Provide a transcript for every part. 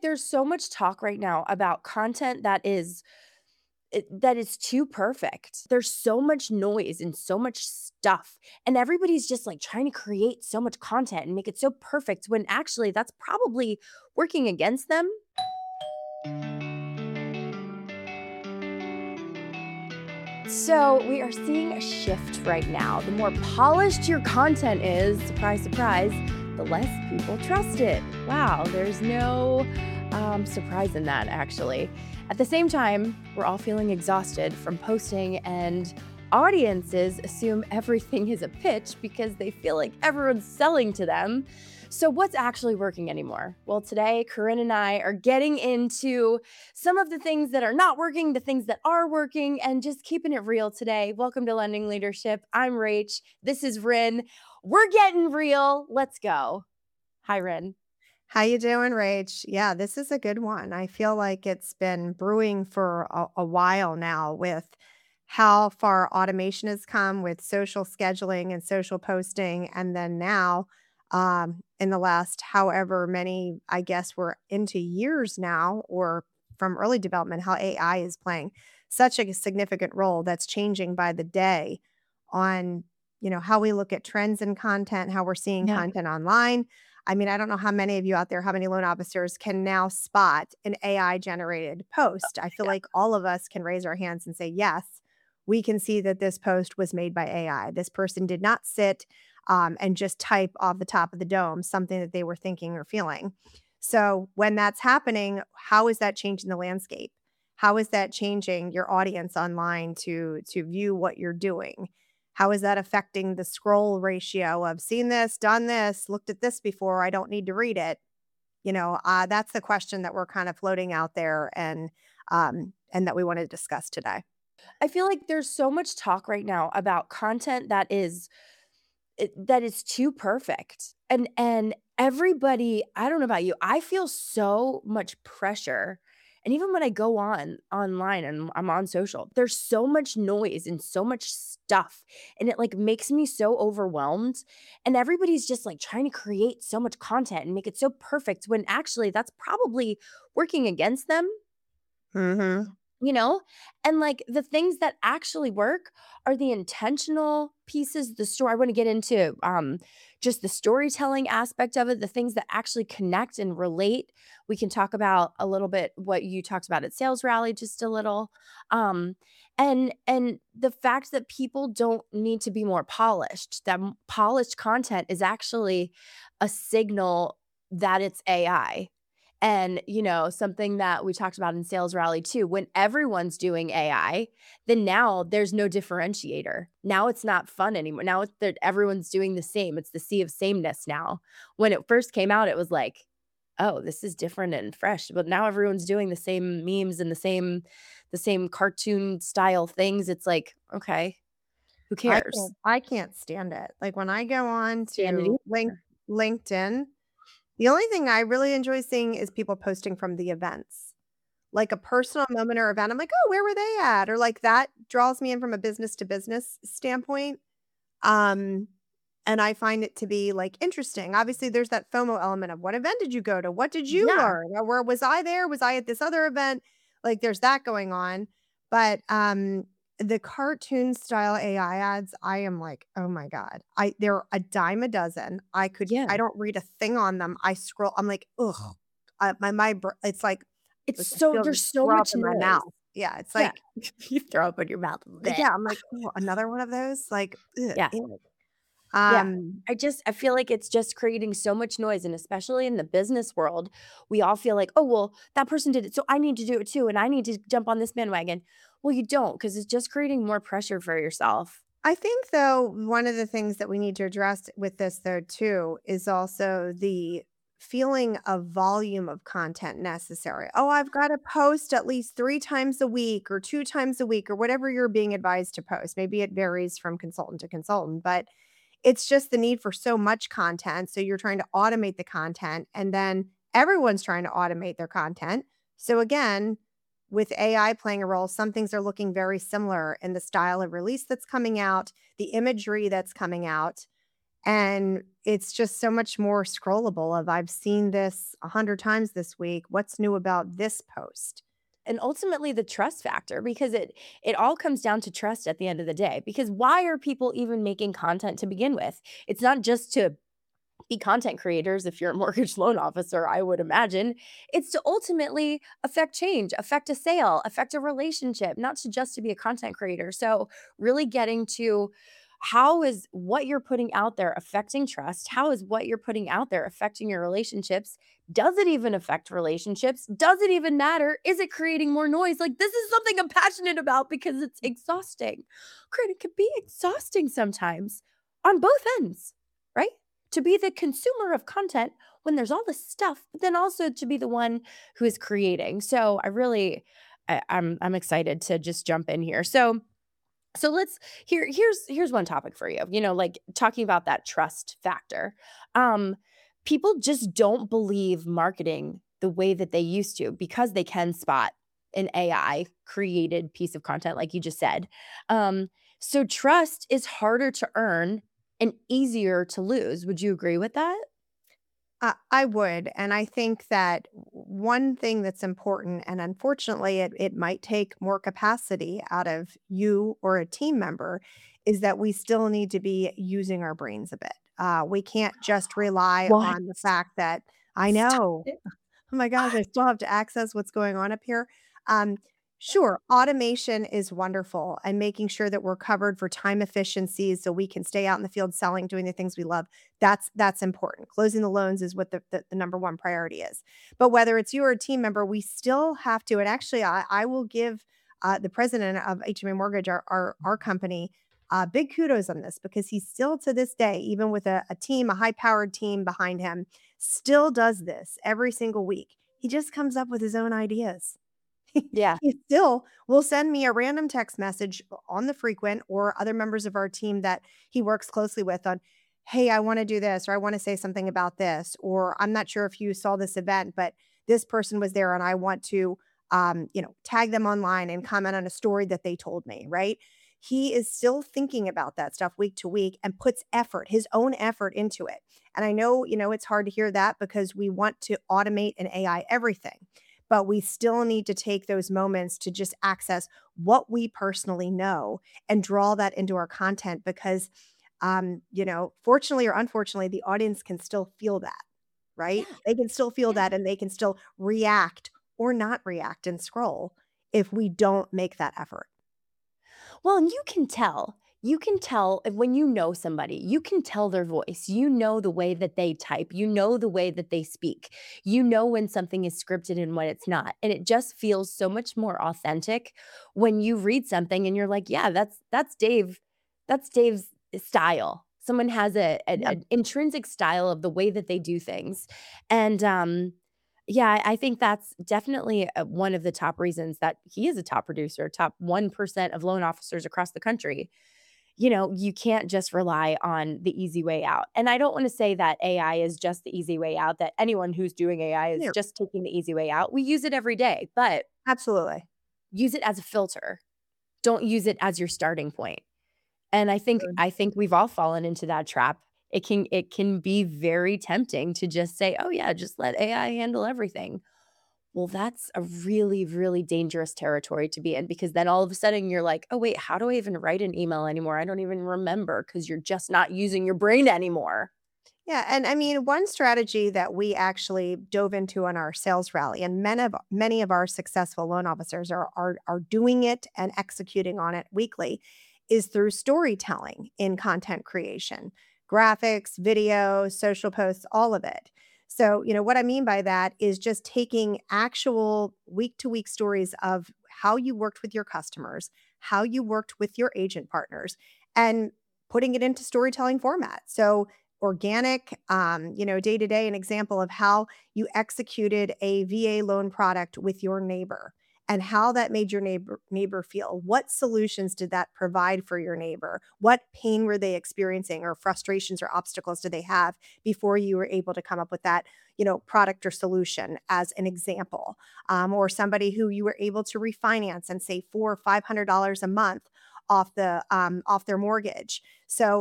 There's so much talk right now about content that is too perfect. There's so much noise and so much stuff, and everybody's just, like, trying to create so much content and make it so perfect when actually that's probably working against them. So, we are seeing a shift right now. The more polished your content is, surprise, surprise, the less people trust it. Wow, there's no surprise in that, actually. At the same time, we're all feeling exhausted from posting, and audiences assume everything is a pitch because they feel like everyone's selling to them. So, what's actually working anymore? Well, today, Corinne and I are getting into some of the things that are not working, the things that are working, and just keeping it real today. Welcome to Lending Leadership. I'm Rach. This is Rin. We're getting real. Let's go. Hi, Rin. How you doing, Rach? Yeah, this is a good one. I feel like it's been brewing for a while now with how far automation has come with social scheduling and social posting. And then now, in the last however many, I guess we're into years now, or from early development, how AI is playing such a significant role that's changing by the day on, how we look at trends in content, how we're seeing Yeah. content online. I mean, I don't know how many of you out there, how many loan officers can now spot an AI generated post. I feel like all of us can raise our hands and say, yes, we can see that this post was made by AI. This person did not sit and just type off the top of the dome something that they were thinking or feeling. So when that's happening, how is that changing the landscape? How is that changing your audience online to view what you're doing? How is that affecting the scroll ratio of seen this, done this, looked at this before, I don't need to read it? That's the question that we're kind of floating out there and that we want to discuss today. I feel like there's so much talk right now about content that is too perfect. And everybody, I don't know about you, I feel so much pressure. And even when I go online and I'm on social, there's so much noise and so much stuff, and it, like, makes me so overwhelmed, and everybody's just, like, trying to create so much content and make it so perfect when actually that's probably working against them. Mhm. You know? And, like, the things that actually work are the intentional pieces, the story I wanna get into, just the storytelling aspect of it, the things that actually connect and relate. We can talk about a little bit what you talked about at Sales Rally just a little, and the fact that people don't need to be more polished, that polished content is actually a signal that it's AI. And, something that we talked about in Sales Rally too, when everyone's doing AI, then now there's no differentiator. Now it's not fun anymore. Now it's that everyone's doing the same. It's the sea of sameness now. When it first came out, it was like, "Oh, this is different and fresh." But now everyone's doing the same memes and the same cartoon style things. It's like, "Okay, who I cares?" can't stand it. Like when I go on Stand it to either. LinkedIn, the only thing I really enjoy seeing is people posting from the events. Like a personal moment or event, I'm like, "Oh, where were they at?" Or like that draws me in from a business to business standpoint. Um, and I find it to be, like, interesting. Obviously, there's that FOMO element of what event did you go to? What did you Yeah. learn? Or where was I there? Was I at this other event? Like, there's that going on. But, the cartoon style AI ads, I am like, "Oh my god." They're a dime a dozen. Yeah. I don't read a thing on them. I scroll I'm like, "Ugh." My br it's It's like I so feel there's just so throw up much in my noise. mouth. Yeah, it's Yeah. like You throw up in your mouth. Bleh. yeah, I'm like, "Ooh, another one of those?" Like, ugh, Yeah. ew. Yeah. Um I feel like it's just creating so much noise, and especially in the business world, we all feel like, "Oh, well, that person did it, so I need to do it too, and I need to jump on this bandwagon." Well, you don't, not because it's just creating more pressure for yourself. I think though, one of the things that we need to address with this though too, is also the feeling of volume of content necessary. Oh, I've got to post at least 3 times a week or 2 times a week or whatever you're being advised to post. Maybe it varies from consultant to consultant, but it's just the need for so much content. So you're trying to automate the content and then everyone's trying to automate their content. So again, with AI playing a role, some things are looking very similar in the style of release that's coming out, the imagery that's coming out. And it's just so much more scrollable of I've seen this 100 times this week. What's new about this post? And ultimately the trust factor, because it all comes down to trust at the end of the day, because why are people even making content to begin with? It's not just to be content creators if you're a mortgage loan officer, I would imagine. It's to ultimately affect change, affect a sale, affect a relationship, not to just to be a content creator. So, really getting to how is what you're putting out there affecting trust? How is what you're putting out there affecting your relationships? Does it even affect relationships? Does it even matter? Is it creating more noise? Like, this is something I'm passionate about because it's exhausting. It can be exhausting sometimes on both ends, right? To be the consumer of content when there's all this stuff, but then also to be the one who is creating. So I really I'm excited to just jump in here. So let's here's one topic for you. You know, like talking about that trust factor. Um People just don't believe marketing the way that they used to because they can spot an AI created piece of content like you just said. Um so trust is harder to earn and easier to lose. Would you agree with that? I would. And I think that one thing that's important, and unfortunately, it might take more capacity out of you or a team member, is that we still need to be using our brains a bit. We can't just rely What? on the fact that I Stop know. it. Oh my gosh, I still have to access what's going on up here. Um, sure, automation is wonderful and making sure that we're covered for time efficiencies so we can stay out in the field selling, doing the things we love. That's important. Closing the loans is what the number one priority is. But whether it's you or a team member, we still have to. And actually, I will give the president of HMA Mortgage, our company, big kudos on this because he's still to this day, even with a team, a high powered team behind him, still does this every single week. He just comes up with his own ideas. Yeah. He still will send me a random text message on the frequent or other members of our team that he works closely with on, hey, I want to do this, or I want to say something about this, or I'm not sure if you saw this event, but this person was there and I want to, tag them online and comment on a story that they told me, right? He is still thinking about that stuff week to week and puts effort, his own effort into it. And I know, it's hard to hear that because we want to automate and AI everything, but we still need to take those moments to just access what we personally know and draw that into our content because, fortunately or unfortunately, the audience can still feel that, right? Yeah. They can still feel Yeah. that and they can still react or not react and scroll if we don't make that effort. Well, and you can tell. You can tell when you know somebody, you can tell their voice. You know the way that they type. You know the way that they speak. You know when something is scripted and when it's not. And it just feels so much more authentic when you read something and you're like, yeah, that's Dave. That's Dave's style. Someone has Yeah. an intrinsic style of the way that they do things. And yeah, I think that's definitely, one of the top reasons that he is a top producer, top 1% of loan officers across the country. You know, you can't just rely on the easy way out, and I don't wanna say that AI is just the easy way out, that anyone who's doing AI is Yeah, just taking the easy way out. We use it every day, but absolutely. use it as a filter. Don't use it as your starting point. And Good. I think we've all fallen into that trap. It can be very tempting to just say, "Oh, yeah, just let AI handle everything." Well, that's a really, really dangerous territory to be in because then all of a sudden you're like, "Oh, wait, how do I even write an email anymore? I don't even remember because 'cause you're just not using your brain anymore." Yeah, and I mean, one strategy that we actually dove into on our sales rally, and many of our successful loan officers are doing it and executing on it weekly, is through storytelling in content creation, graphics, video, social posts, all of it. So, what I mean by that is just taking actual week to week stories of how you worked with your customers, how you worked with your agent partners, and putting it into storytelling format. So organic, day to day, an example of how you executed a VA loan product with your neighbor and how that made your neighbor feel. What solutions did that provide for your neighbor? What pain were they experiencing or frustrations or obstacles did they have before you were able to come up with that, product or solution as an example? Or somebody who you were able to refinance and save $400 or $500 a month off their mortgage. So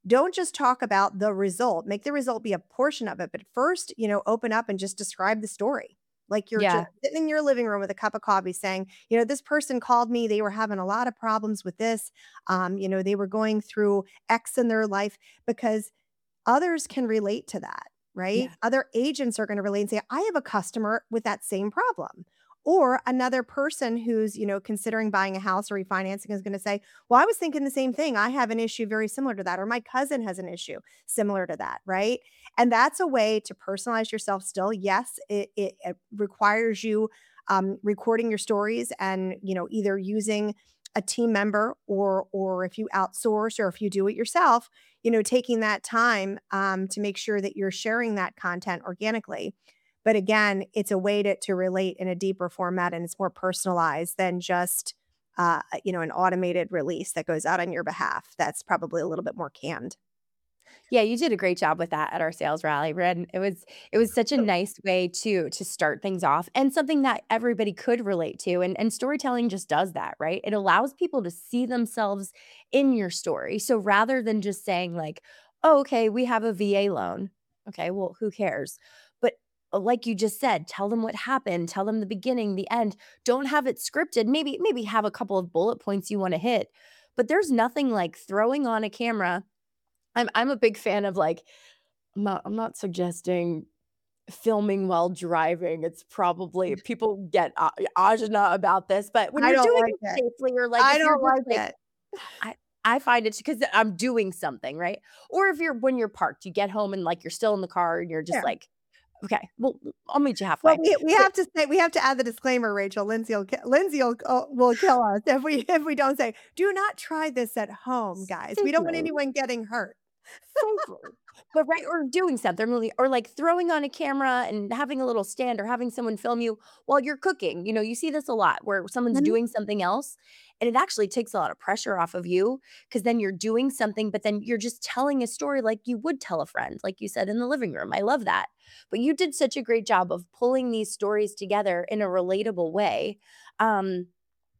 don't just talk about the result. Make the result be a portion of it, but first, open up and just describe the story. Like you're just Yeah. sitting in your living room with a cup of coffee saying, this person called me. They were having a lot of problems with this. They were going through X in their life because others can relate to that, right? Yeah. Other agents are going to relate and say, I have a customer with that same problem. Or another person who's, considering buying a house or refinancing is going to say, well, I was thinking the same thing. I have an issue very similar to that. Or my cousin has an issue similar to that, right? And that's a way to personalize yourself still. Yes, it requires you recording your stories and, either using a team member or if you outsource or if you do it yourself, taking that time to make sure that you're sharing that content organically. But again, it's a way to relate in a deeper format and it's more personalized than just, an automated release that goes out on your behalf. That's probably a little bit more canned. Yeah, you did a great job with that at our sales rally, and it was such a nice way to start things off and something that everybody could relate to, and storytelling just does that, right? It allows people to see themselves in your story. So rather than just saying like, "Oh, okay, we have a VA loan." Okay, well, who cares? But like you just said, tell them what happened, tell them the beginning, the end. Don't have it scripted. Maybe have a couple of bullet points you want to hit. But there's nothing like throwing on a camera. I'm a big fan of, like, I'm not suggesting filming while driving. It's probably people get agita about this, but when I you're don't doing like it it. safely or, like, I if you're don't just, like like it. I I find it because I'm doing something, right? Or if you're when you're parked, you get home and, like, you're still in the car and you're just Yeah. like, "Okay, well, I'll meet you Well, halfway." we But have to say we have to add the disclaimer, Rachel. Lindsay will kill us if we don't say, "Do not try this at home, guys." We don't want safely. anyone getting hurt. Safely. But right or doing something really or, like, throwing on a camera and having a little stand or having someone film you while you're cooking. You see this a lot where someone's Mhm. doing something else, and it actually takes a lot of pressure off of you because then you're doing something, but then you're just telling a story like you would tell a friend, like you said, in the living room. I love that. But you did such a great job of pulling these stories together in a relatable way, um,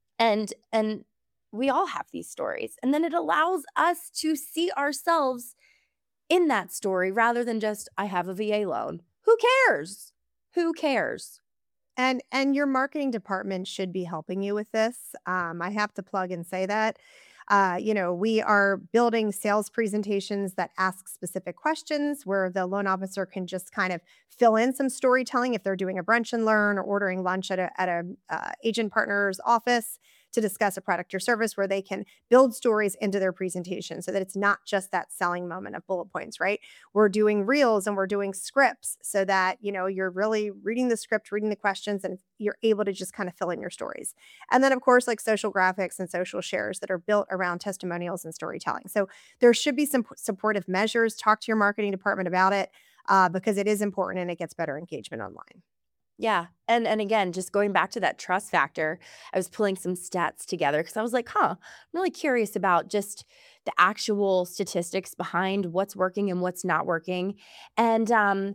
and we all have these stories, and then it allows us to see ourselves in that story rather than just, "I have a VA loan." Who cares? Who cares? And your marketing department should be helping you with this. I have to plug and say that. We are building sales presentations that ask specific questions where the loan officer can just kind of fill in some storytelling if they're doing a brunch and learn or ordering lunch at a agent partner's office to discuss a product or service where they can build stories into their presentation so that it's not just that selling moment of bullet points, right? We're doing reels and we're doing scripts so that, you're really reading the script, reading the questions, and you're able to just kind of fill in your stories. And then, of course, like social graphics and social shares that are built around testimonials and storytelling. So there should be some supportive measures. Talk to your marketing department about it because it is important and it gets better engagement online. Yeah, and again, just going back to that trust factor, I was pulling some stats together because I was like, "Huh, I'm really curious about just the actual statistics behind what's working and what's not working." And,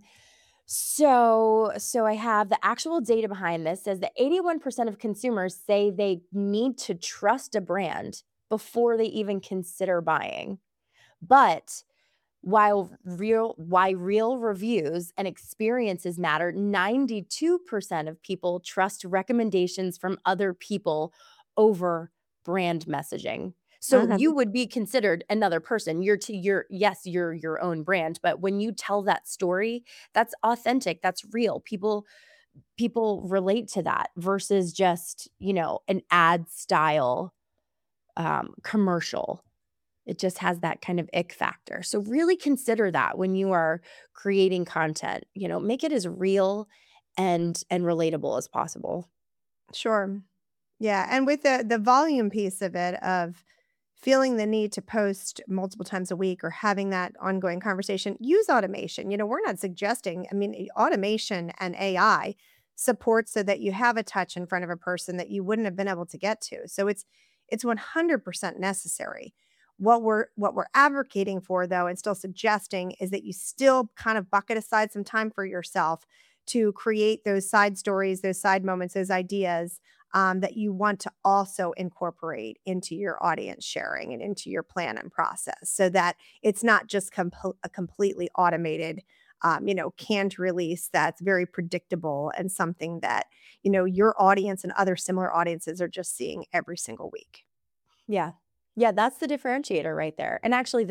so I have the actual data behind this says that 81% of consumers say they need to trust a brand before they even consider buying. But why real reviews and experiences matter, 92% of people trust recommendations from other people over brand messaging. So Uh-huh. you would be considered another person. You're yes, you're your own brand, but when you tell that story, that's authentic, that's real. People relate to that versus just, an ad style commercial. It just has that kind of ick factor. So really consider that when you are creating content, make it as real and relatable as possible. Sure. Yeah, and with the volume piece of it, of feeling the need to post multiple times a week or having that ongoing conversation, use automation. We're not suggesting, I mean, automation and AI support so that you have a touch in front of a person that you wouldn't have been able to get to. So it's 100% necessary. What we're advocating for though and still suggesting is that you still kind of bucket aside some time for yourself to create those side stories, those side moments, those ideas that you want to also incorporate into your audience sharing and into your plan and process so that it's not just a completely automated, canned release that's very predictable and something that, your audience and other similar audiences are just seeing every single week. Yeah. Yeah, that's the differentiator right there. And actually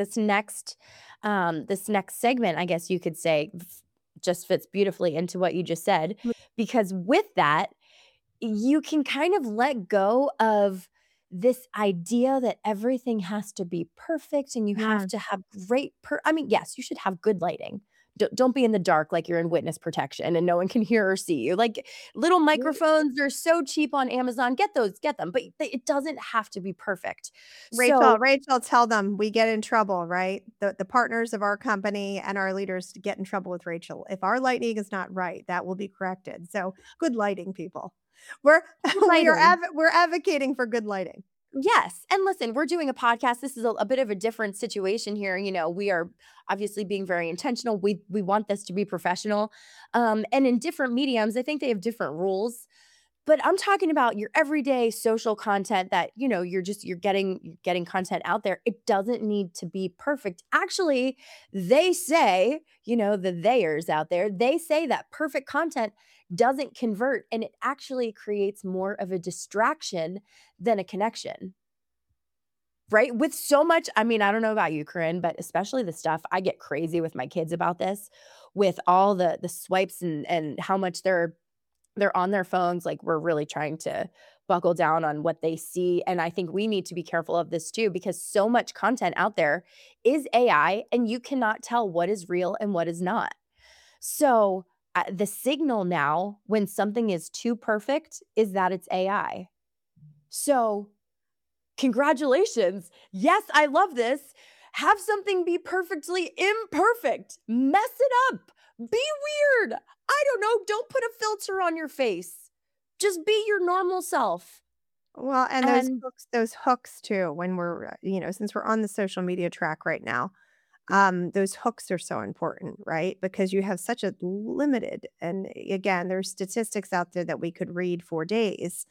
this next segment, I guess you could say just fits beautifully into what you just said because with that, you can kind of let go of this idea that everything has to be perfect and you have Yeah. to have I mean, yes, you should have good lighting. Don't be in the dark like you're in witness protection and no one can hear or see you. Like little microphones, they're so cheap on Amazon. Get those, get them. But it doesn't have to be perfect. Rachel, So Rachel, tell them we get in trouble, right? The partners of our company and our leaders get in trouble with Rachel. If our lighting is not right, that will be corrected. So good lighting, people. We're good lighting. we're advocating for good lighting. Yes, and listen, we're doing a podcast. This is a bit of a different situation here. You know, we are obviously being very intentional. We want this to be professional, and in different mediums, I think they have different rules. But I'm talking about your everyday social content that, you're getting content out there. It doesn't need to be perfect. Actually, they say, the theyers out there, they say that perfect content doesn't convert and it actually creates more of a distraction than a connection. Right? With so much I mean, I don't know about you, Corinne, but especially the stuff I get crazy with my kids about this, with all the swipes and how much they're on their phones, like, we're really trying to buckle down on what they see, and I think we need to be careful of this too because so much content out there is AI, and you cannot tell what is real and what is not. So, the signal now when something is too perfect is that it's AI. So, congratulations. Yes, I love this. Have something be perfectly imperfect. Mess it up. Be weird. I don't know. Don't put a filter on your face. Just be your normal self. Well, and And those hooks too, when we're, since we're on the social media track right now, those hooks are so important, right? Because you have such a limited, and again, there's statistics out there that we could read for days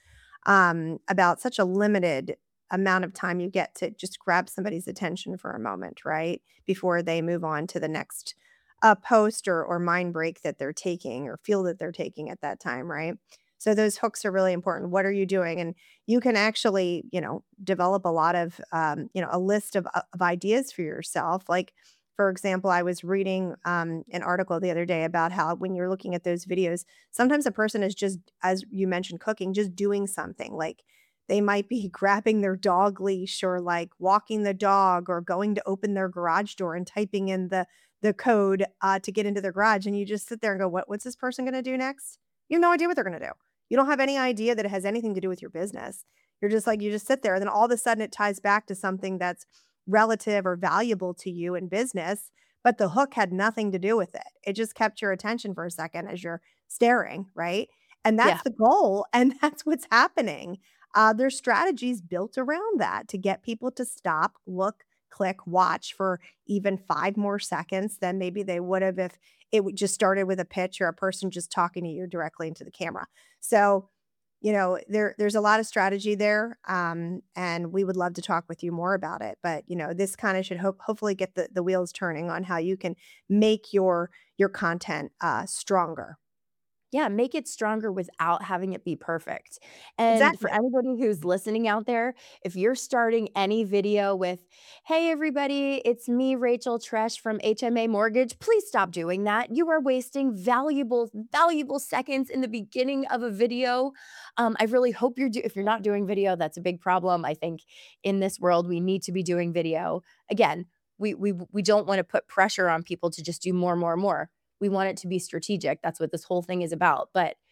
about such a limited amount of time you get to just grab somebody's attention for a moment, right? Before they move on to the next post or mind break that they're taking or feel that they're taking at that time, right? So those hooks are really important. What are you doing? And you can actually, develop a lot of, a list of ideas for yourself. Like, for example, I was reading an article the other day about how when you're looking at those videos, sometimes a person is just, as you mentioned, cooking, just doing something. Like they might be grabbing their dog leash or like walking the dog or going to open their garage door and typing in the code to get into their garage. And you just sit there and go, what's this person going to do next? You have no idea what they're going to do. You don't have any idea that it has anything to do with your business. You're just like, you just sit there and then all of a sudden it ties back to something that's relative or valuable to you in business, but the hook had nothing to do with it. It just kept your attention for a second as you're staring, right? And yeah, that's the goal. And that's what's happening. There's strategies built around that to get people to stop, look, click, watch for even 5 more seconds than maybe they would have if just started with a pitch or a person just talking to you directly into the camera. So, there's a lot of strategy there, and we would love to talk with you more about it. But this kind of should hopefully get the wheels turning on how you can make your content stronger. yeah, make it stronger without having it be perfect. And for Exactly. anybody who's listening out there, if you're starting any video with, "Hey everybody, it's me, Rachel Tresh from HMA Mortgage," please stop doing that. You are wasting valuable, valuable seconds in the beginning of a video. I really hope if you're not doing video, that's a big problem. I think in this world, we need to be doing video. Again, we don't want to put pressure on people to just do more, more, more. We want it to be strategic. That's what this whole thing is about.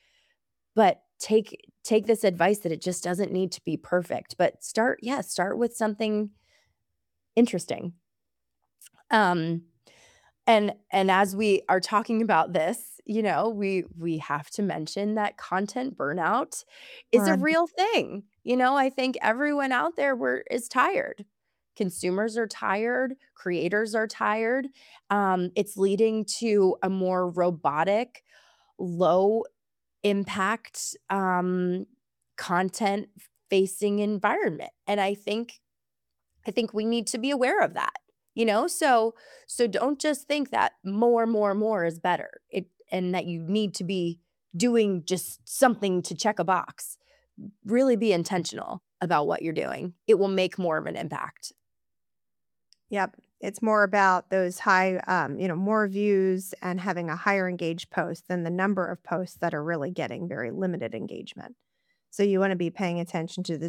But take this advice that it just doesn't need to be perfect, but start with something interesting. Um, and as we are talking about this, we have to mention that content burnout is a Or real thing. I think everyone out there is tired. Consumers are tired, creators are tired. It's leading to a more robotic, low impact content facing environment. And I think we need to be aware of that, you know? So don't just think that more is better. And that you need to be doing just something to check a box. Really be intentional about what you're doing. It will make more of an impact. Yep. It's more about those high, more views and having a higher engaged post than the number of posts that are really getting very limited engagement. So you want to be paying attention to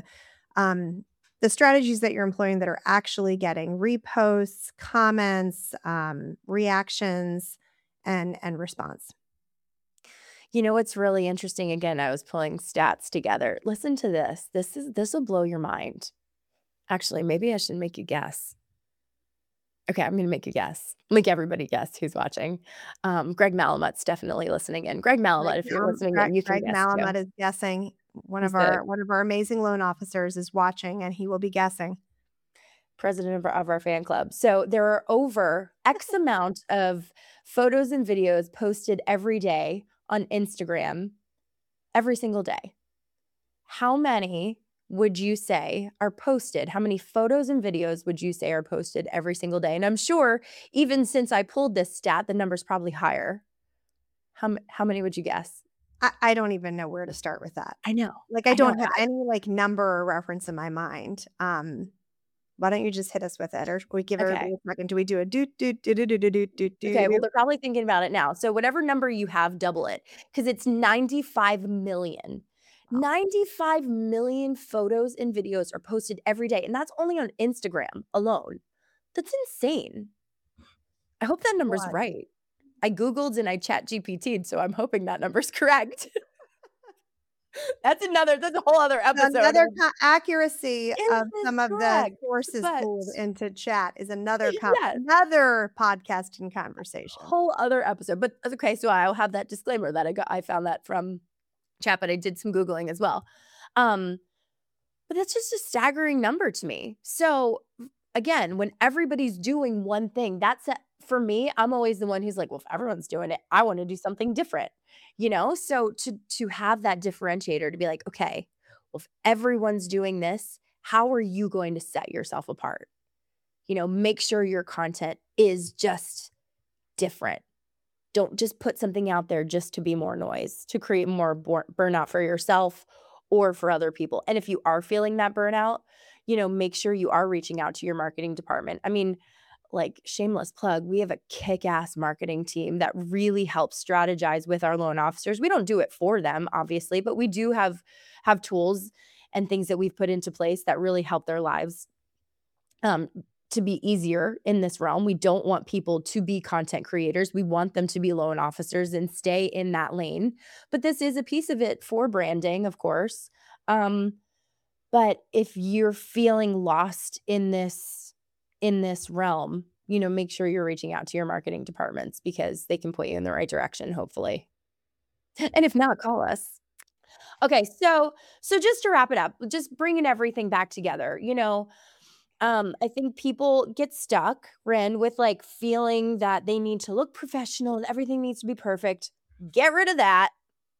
the strategies that you're employing that are actually getting reposts, comments, reactions, and response. You know what's really interesting? Again, I was pulling stats together. Listen to this. This will blow your mind. Actually, maybe I should make you guess. Okay, I'm gonna make you guess. Make everybody guess who's watching. Greg Malamut's definitely listening in. Greg Malamut, if you're listening in, you can Greg guess too. Malamud is guessing. One He's of the our amazing loan officers is watching, and he will be guessing. president of our fan club. So there are over X amount of photos and videos posted every day on Instagram, every single day. How many would you say are posted? How many photos and videos would you say are posted every single day? And I'm sure even since I pulled this stat, the number's probably higher. How many would you guess? I don't even know where to start with that. I know. Like, I I know. don't have any, like, number or reference in my mind. Why don't you just hit us with it, or we give everybody Okay. a second? Do we do a doot doot doot doot doot doot doot Okay, well, doot? they're probably thinking about it now. So whatever number you have, double it because it's 95 million. 95 million photos and videos are posted every day, and that's only on Instagram alone. That's insane. I hope that number's What? right. I Googled and I ChatGPT'd, so I'm hoping that number's correct. That's a whole other episode Another of, accuracy "Is of this some of the correct?" sources But pulled into chat is yes, another podcasting conversation. whole other episode. But okay, so I'll have that disclaimer that I found that from chat, but I did some Googling as well. Um, but that's just a staggering number to me. So again, when everybody's doing one thing, for me, I'm always the one who's like, well, if everyone's doing it, I want to do something different, you know? So to have that differentiator to be like, okay, well, if everyone's doing this, how are you going to set yourself apart? You know, make sure your content is just different. Don't just put something out there just to be more noise, to create more burnout for yourself or for other people. And if you are feeling that burnout, you know, make sure you are reaching out to your marketing department. I mean, like shameless plug, we have a kick-ass marketing team that really helps strategize with our loan officers. We don't do it for them, obviously, but we do have tools and things that we've put into place that really help their lives um, to be easier in this realm. We don't want people to be content creators. We want them to be loan officers and stay in that lane. But this is a piece of it for branding, of course. Um, but if you're feeling lost in this realm, you know, make sure you're reaching out to your marketing departments because they can point you in the right direction, hopefully. And if not, call us. Okay, so just to wrap it up, just bringing everything back together, you know, I think people get stuck, Ren, with like feeling that they need to look professional and everything needs to be perfect. Get rid of that.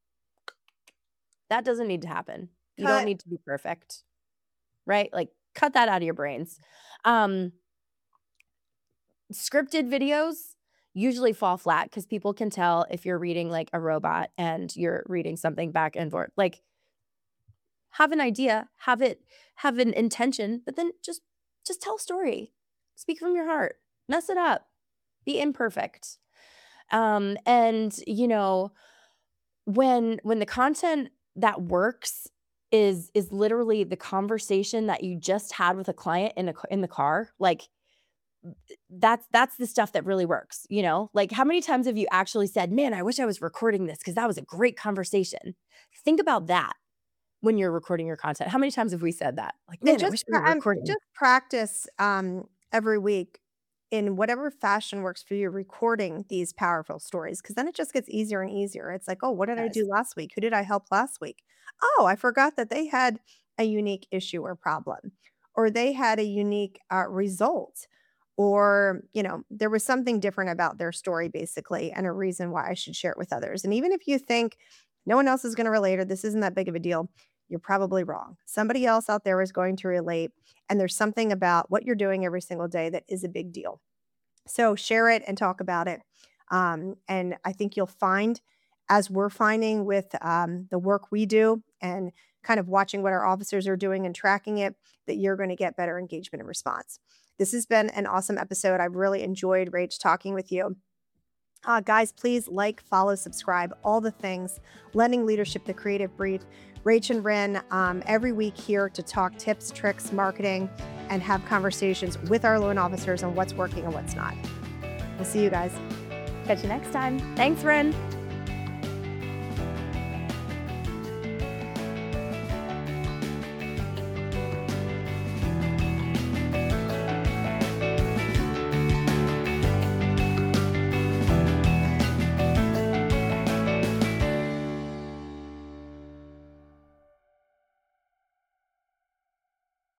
That doesn't need to happen. You don't Cut. need to be perfect, right? Like cut that out of your brains. Um, Scripted videos usually fall flat because people can tell if you're reading like a robot and you're reading something back and forth. Like have an idea, have an intention, but then just tell a story. Speak from your heart. Mess it up. Be imperfect. And you know, when the content that works is literally the conversation that you just had with a client in the car, like that's the stuff that really works, you know? Like how many times have you actually said, "Man, I wish I was recording this because that was a great conversation." Think about that when you're recording your content. How many times have we said that? Like, Yeah, "Man, I wish we were recording." just practice, every week in whatever fashion works for you, recording these powerful stories, because then it just gets easier and easier. It's like, "Oh, what did I Yes. do last week? Who did I help last week? Oh, I forgot that they had a unique issue or problem, or they had a unique, result, or, there was something different about their story, basically, and a reason why I should share it with others." And even if you think no one else is gonna relate or this isn't that big of a deal, you're probably wrong. Somebody else out there is going to relate, and there's something about what you're doing every single day that is a big deal. So share it and talk about it. And I think you'll find, as we're finding with the work we do and kind of watching what our officers are doing and tracking it, that you're going to get better engagement and response. This has been an awesome episode. I've really enjoyed, Rach, talking with you. Guys, please like, follow, subscribe, all the things. Lending Leadership, the Creative Brief. Rach and Ren every week here to talk tips, tricks, marketing, and have conversations with our loan officers on what's working and what's not. We'll see you guys. Catch you next time. Thanks, Ren.